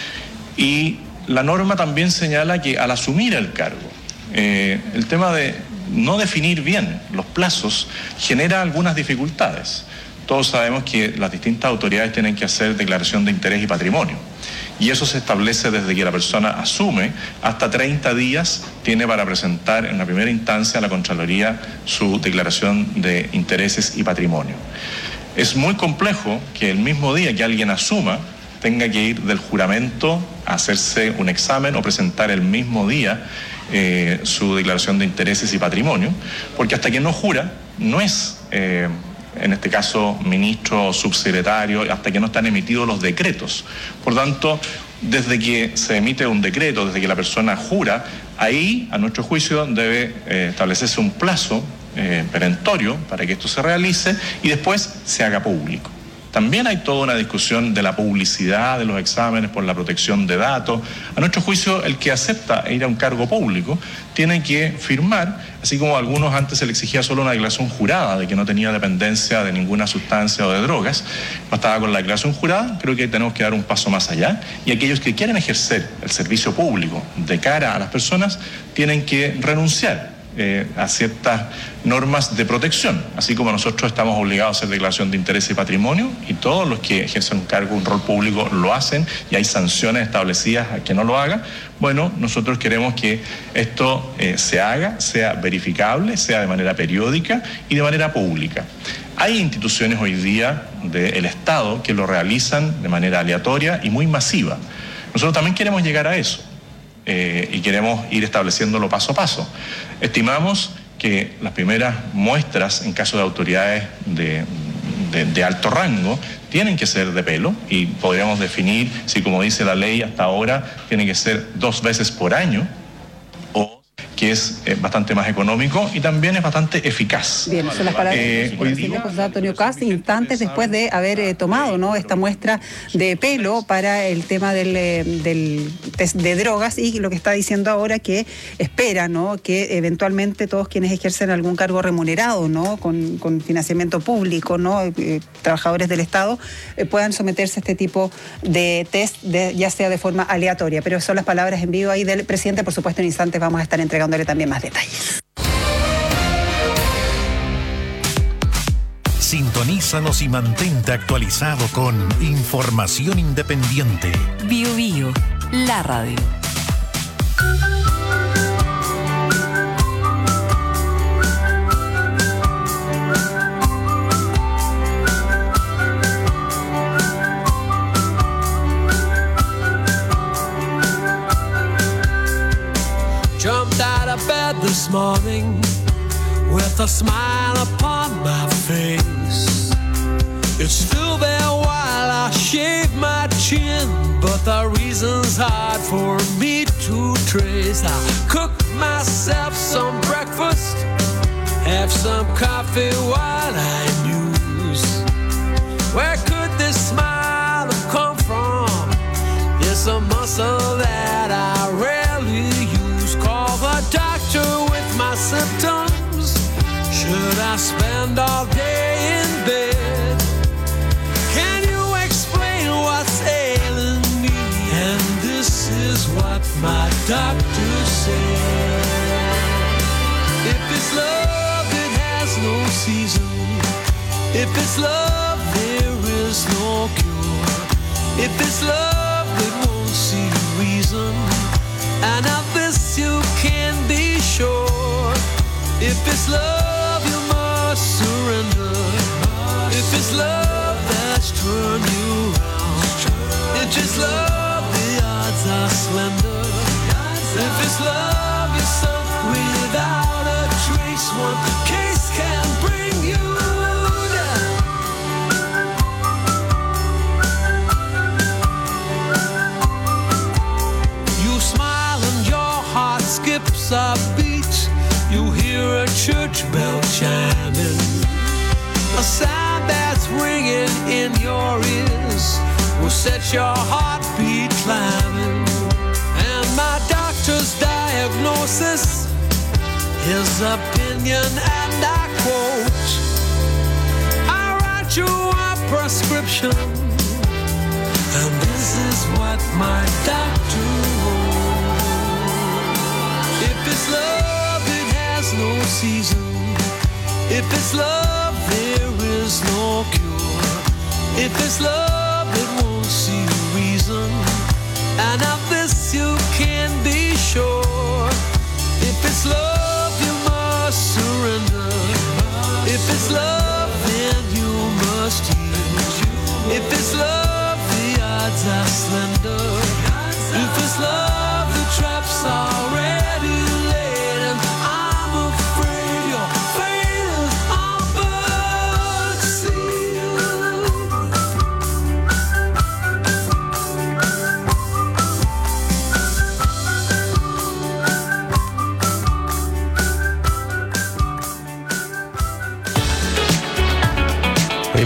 Y la norma también señala que al asumir el cargo, eh, el tema de no definir bien los plazos genera algunas dificultades. Todos sabemos que las distintas autoridades tienen que hacer declaración de interés y patrimonio. Y eso se establece desde que la persona asume, hasta treinta días tiene para presentar en la primera instancia a la Contraloría su declaración de intereses y patrimonio. Es muy complejo que el mismo día que alguien asuma tenga que ir del juramento a hacerse un examen o presentar el mismo día eh, su declaración de intereses y patrimonio, porque hasta que no jura, no es, eh, en este caso, ministro o subsecretario, hasta que no están emitidos los decretos. Por tanto, desde que se emite un decreto, desde que la persona jura, ahí, a nuestro juicio, debe eh, establecerse un plazo eh, perentorio para que esto se realice y después se haga público. También hay toda una discusión de la publicidad de los exámenes por la protección de datos. A nuestro juicio, el que acepta ir a un cargo público tiene que firmar, así como a algunos antes se le exigía solo una declaración jurada de que no tenía dependencia de ninguna sustancia o de drogas. Bastaba con la declaración jurada. Creo que tenemos que dar un paso más allá, y aquellos que quieren ejercer el servicio público de cara a las personas tienen que renunciar Eh, a ciertas normas de protección, así como nosotros estamos obligados a hacer declaración de interés y patrimonio, y todos los que ejercen un cargo, un rol público lo hacen, y hay sanciones establecidas a que no lo haga. Bueno, nosotros queremos que esto eh, se haga, sea verificable, sea de manera periódica y de manera pública. Hay instituciones hoy día del Estado que lo realizan de manera aleatoria y muy masiva. Nosotros también queremos llegar a eso. Eh, y queremos ir estableciéndolo paso a paso. Estimamos que las primeras muestras en caso de autoridades de, de, de alto rango tienen que ser de pelo, y podríamos definir si, como dice la ley hasta ahora, tiene que ser dos veces por año, o que es eh, bastante más económico y también es bastante eficaz. Bien, son las palabras eh, del presidente Antonio Kast, instantes después de haber eh, tomado ¿no? esta muestra de pelo para el tema del, eh, del test de drogas, y lo que está diciendo ahora que espera ¿no? que eventualmente todos quienes ejercen algún cargo remunerado ¿no? con, con financiamiento público, ¿no? eh, trabajadores del Estado, eh, puedan someterse a este tipo de test, de, ya sea de forma aleatoria. Pero son las palabras en vivo ahí del presidente. Por supuesto, en instantes vamos a estar entregando también más detalles. Sintonízanos y mantente actualizado con información independiente. Bio Bio, la radio. Jumped out of bed this morning with a smile upon my face. It's still there while I shave my chin, but the reason's hard for me to trace. I cook myself some breakfast, have some coffee while I muse. Where could this smile have come from? It's a muscle that I rarely use. Call the doctor with my symptoms. Should I spend all day in bed? Can you explain what's ailing me? And this is what my doctor said. If it's love, it has no season. If it's love, there is no cure. If it's love, it won't see reason. And of this you can be sure. If it's love, you must surrender. If it's love that's turned you round, if it's love, the odds are slender. If it's love, you're sunk without a trace. One case can bring you down. You smile and your heart skips a beat. You hear a church bell chiming, a sound that's ringing in your ears will set your heartbeat climbing. And my doctor's diagnosis, his opinion, and I quote, I write you a prescription, and this is what my doctor wrote. If it's love, it has no season. If it's love, there is no cure. If it's love, it won't see reason. And of this you can be sure. If it's love, you must surrender. If it's love, then you must yield. If it's love, the odds are slender. If it's love, the trap's already laid. And I'm afraid your fate is all but sealed.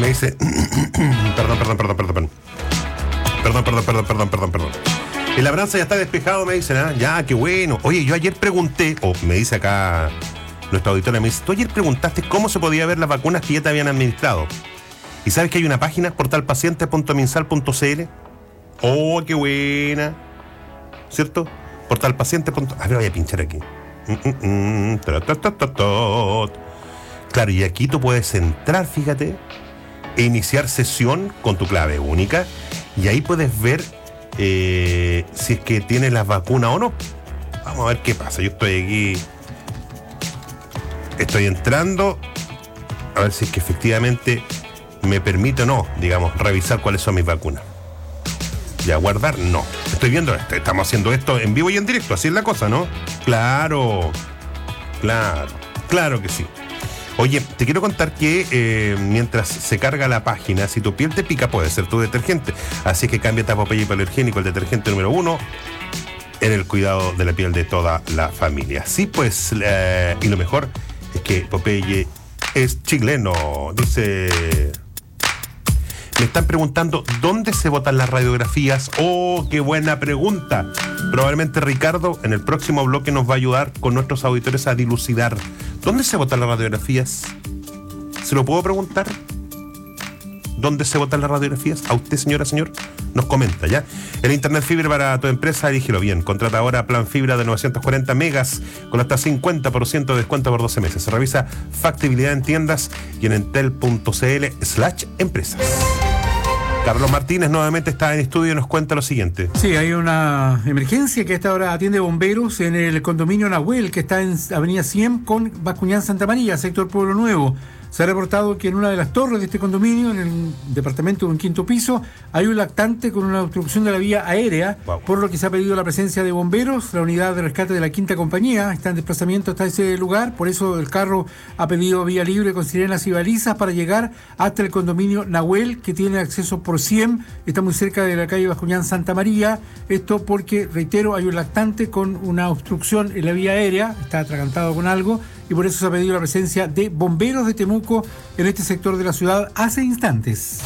me dice, perdón, perdón, perdón, perdón, perdón. Perdón, perdón, perdón, perdón, perdón, perdón. El labranza ya está despejado, me dicen, ¿ah? Ya, qué bueno. Oye, yo ayer pregunté, o me dice acá nuestra auditora, me dice, tú ayer preguntaste cómo se podía ver las vacunas que ya te habían administrado. ¿Y sabes que hay una página, portalpaciente punto minsal punto c l? Oh, qué buena. ¿Cierto? Portalpaciente. A ver, voy a pinchar aquí. Mm, mm, mm, tra, tra, tra, tra, tra. Claro, y aquí tú puedes entrar, fíjate, e iniciar sesión con tu clave única, y ahí puedes ver eh, si es que tienes las vacunas o no. Vamos a ver qué pasa. Yo estoy aquí, estoy entrando a ver si es que efectivamente me permite o no, digamos, revisar cuáles son mis vacunas. Ya, guardar, no. Estoy viendo esto, estamos haciendo esto en vivo y en directo, así es la cosa, ¿no? Claro, claro, claro que sí. Oye, te quiero contar que eh, mientras se carga la página, si tu piel te pica, puede ser tu detergente. Así que cámbiate a Popeye Hipoalergénico, el detergente número uno en el cuidado de la piel de toda la familia. Sí, pues, eh, y lo mejor es que Popeye es chileno. Dice... Me están preguntando dónde se botan las radiografías. ¡Oh, qué buena pregunta! Probablemente Ricardo en el próximo bloque nos va a ayudar con nuestros auditores a dilucidar. ¿Dónde se botan las radiografías? ¿Se lo puedo preguntar? ¿Dónde se botan las radiografías? A usted, señora, señor, nos comenta, ¿ya? El Internet Fibra para tu empresa, elígelo bien. Contrata ahora plan fibra de novecientos cuarenta megas con hasta cincuenta por ciento de descuento por doce meses. Se revisa factibilidad en tiendas y en entel.cl slash empresas. Carlos Martínez nuevamente está en estudio y nos cuenta lo siguiente. Sí, hay una emergencia que a esta hora atiende bomberos en el condominio Nahuel, que está en Avenida cien con Bascuñán Santa María, sector Pueblo Nuevo. Se ha reportado que en una de las torres de este condominio, en el departamento de un quinto piso, hay un lactante con una obstrucción de la vía aérea, wow. Por lo que se ha pedido la presencia de bomberos. La unidad de rescate de la quinta compañía está en desplazamiento hasta ese lugar, por eso el carro ha pedido vía libre con sirenas y balizas para llegar hasta el condominio Nahuel, que tiene acceso por cien, está muy cerca de la calle Bascuñán Santa María. Esto porque, reitero, hay un lactante con una obstrucción en la vía aérea, está atragantado con algo, y por eso se ha pedido la presencia de bomberos de Temuco en este sector de la ciudad hace instantes.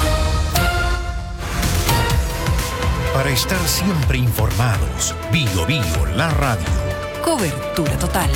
Para estar siempre informados, Bio Bio, la radio. Cobertura total.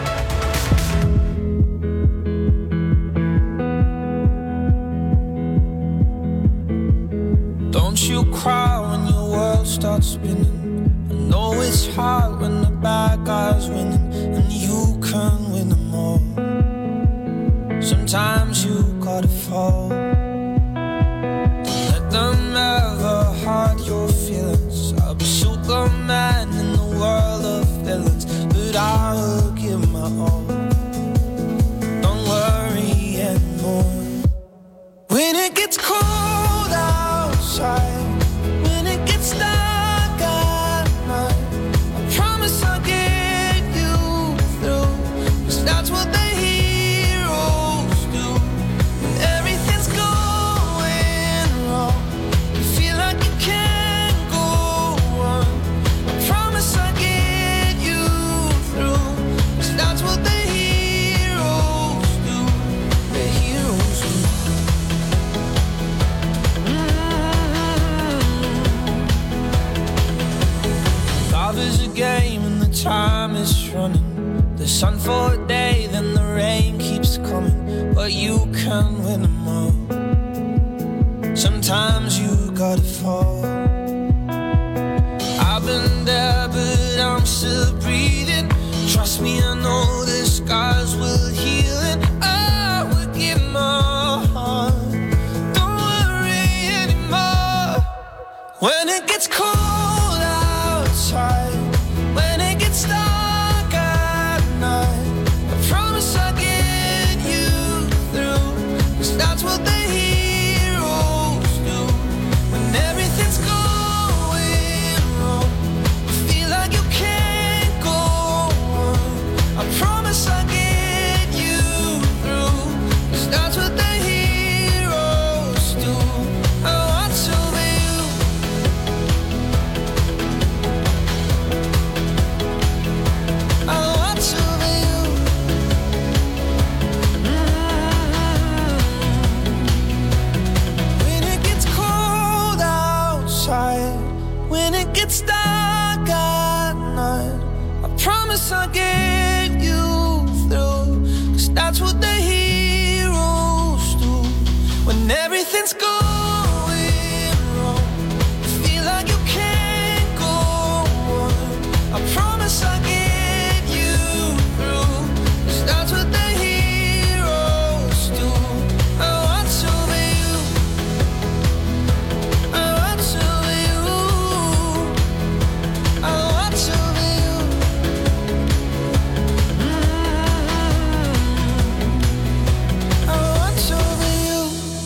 Don't you cry when your world starts spinning. I know it's hard when the bad guys winning and you can win them all. Sometimes you gotta fall. Don't let them ever hurt your feelings. I'll be Superman in the world of villains, but I will give my all. Don't worry anymore. When it gets cold outside, when it gets dark at night, I promise I'll get you through, 'cause that's what they game and the time is running. The sun for a day, then the rain keeps coming, but you can win them all. Sometimes you gotta fall. I've been there, but I'm still breathing. Trust me, I know the scars will heal, and I will give my heart. Don't worry anymore. When it gets cold outside, when it gets dark at night, I promise I'll get you through, 'cause that's what the heroes do. When everything's going wrong, you feel like you can't go on, I promise I'll get you through, 'cause that's what the heroes do. I watch over you. promise I'll get you through, 'cause that's what the heroes do. When everything's going wrong, you feel like you can't go on. I promise I'll get you through, 'cause that's what the heroes do. I want to be you. I want to be you. I want to be you. Mm-hmm. I want to be you.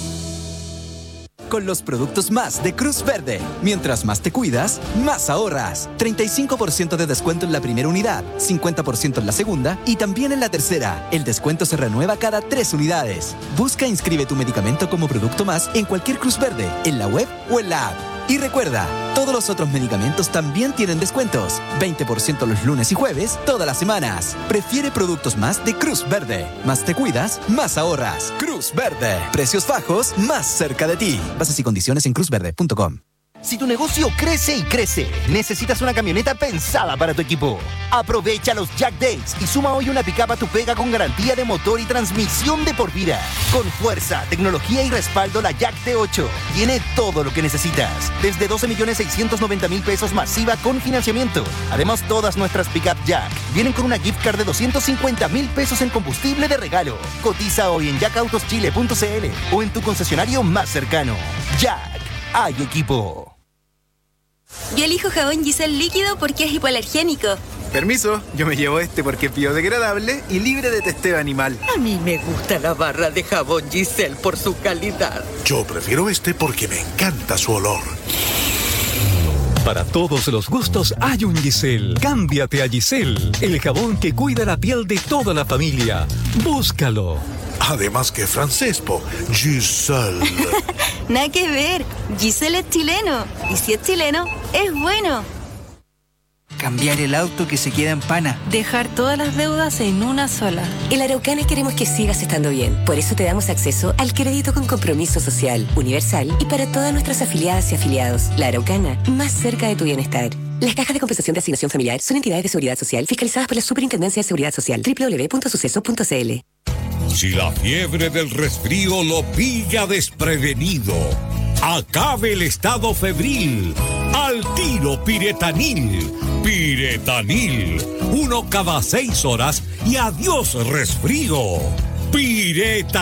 Con los productos más de Cruz Verde. Mientras más te cuidas, más ahorras. treinta y cinco por ciento de descuento en la primera unidad, cincuenta por ciento en la segunda y también en la tercera. El descuento se renueva cada tres unidades. Busca e inscribe tu medicamento como producto más en cualquier Cruz Verde, en la web o en la app. Y recuerda, todos los otros medicamentos también tienen descuentos. veinte por ciento los lunes y jueves, todas las semanas. Prefiere productos más de Cruz Verde. Más te cuidas, más ahorras. Cruz Verde. Precios bajos, más cerca de ti. Bases y condiciones en cruz verde punto com. Si tu negocio crece y crece, necesitas una camioneta pensada para tu equipo. Aprovecha los Jack Days y suma hoy una pickup a tu pega con garantía de motor y transmisión de por vida. Con fuerza, tecnología y respaldo, la Jack T ocho tiene todo lo que necesitas. Desde doce millones seiscientos noventa mil pesos masiva con financiamiento. Además, todas nuestras pickup Jack vienen con una gift card de doscientos cincuenta mil pesos en combustible de regalo. Cotiza hoy en jack autos chile punto c l o en tu concesionario más cercano. Jack, hay equipo. Yo elijo jabón Giselle líquido porque es hipoalergénico. Permiso, yo me llevo este porque es biodegradable y libre de testeo animal. A mí me gusta la barra de jabón Giselle por su calidad. Yo prefiero este porque me encanta su olor. Para todos los gustos hay un Giselle. Cámbiate a Giselle, el jabón que cuida la piel de toda la familia. Búscalo. Además que francés, po. Giselle. Nada que ver. Giselle es chileno. Y si es chileno, es bueno. Cambiar el auto que se queda en pana. Dejar todas las deudas en una sola. En la Araucana queremos que sigas estando bien. Por eso te damos acceso al crédito con compromiso social, universal y para todas nuestras afiliadas y afiliados. La Araucana, más cerca de tu bienestar. Las cajas de compensación de asignación familiar son entidades de seguridad social fiscalizadas por la Superintendencia de Seguridad Social. doble u doble u doble u punto suceso punto c l. Si la fiebre del resfrío lo pilla desprevenido, acabe el estado febril. Al tiro Piretanil. Piretanil. Uno cada seis horas y adiós resfrío. Piretanil.